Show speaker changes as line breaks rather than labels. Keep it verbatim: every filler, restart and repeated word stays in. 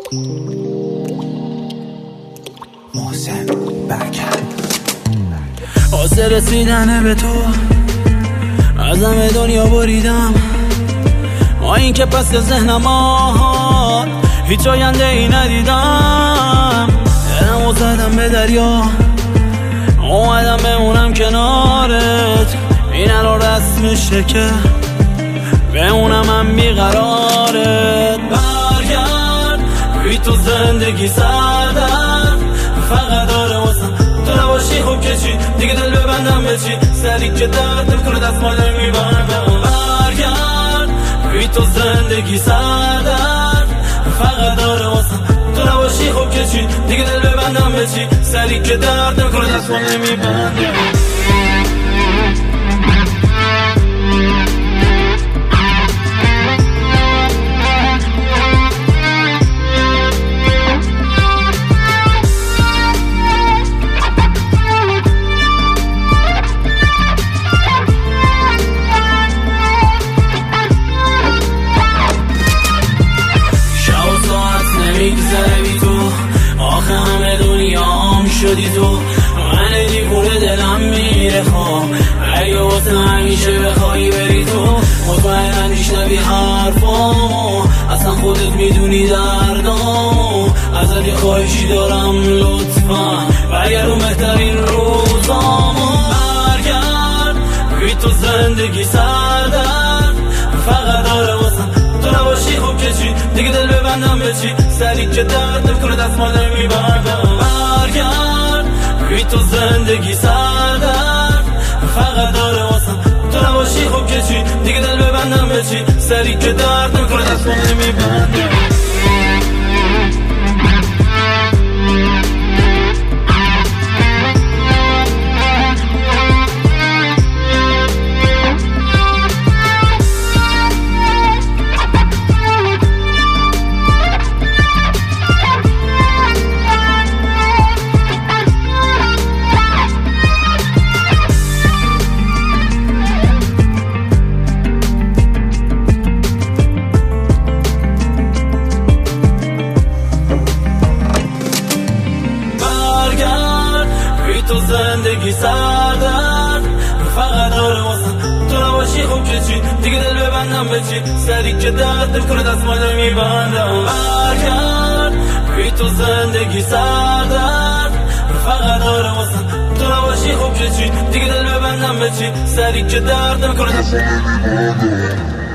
محسن برکت
واسه رسیدن به تو از همه دنیا بریدم، ما این که پس ذهنم آهات هیچ آینده ای ندیدم. دلمو زدم به دریا، اومدم بمونم کنارت، این الان رسمشه که بمونم هم بیقرارت. برگرد بی تو زندگی سردم، فقط داره واسم تو نباشی. خوب که چی دیگه دل ببندم به چی، سری که درد نمیکنه دستمال میبندم. برگرد بی تو زندگی سردم، فقط داره واسم تو نباشی. خوب که چی دیگه دل ببندم به چی، سری که درد نمیکنه دستمال میبندم. میگذره بی تو، آخه همه دنیام شدی تو. من دیوونه دلم میره خواه، اگه واسه همیشه بخوایی بری تو. مطمئنن میشنوی حرفامو، اصلا خودت میدونی دردامو. ازت یه خواهشی دارم لطفا، برگرد بهترین روزامو. برگرد بی تو زندگی سردم، فقط داره واسم تو نباشی. خوب که چی دیگه دل ببندم به چی، سری که درد نمیکنه دستمال میبندم. برگرد بی تو زندگی سردم، فقط داره واسم تو نباشی. خوب که چی دیگه دل ببندم به چی، سری که درد نمیکنه دستمال میبندم. تو زندگی سردم، فقط داره واسم تو نباشی. خوب که چی دیگه دل ببندم به چی، سری که درد نمیکنه دستمال میبندم. برگرد بی تو زندگی سردم، فقط داره واسم تو نباشی. خوب که چی دیگه دل ببندم به چی، سری که درد نمیکنه دستمال میبندم.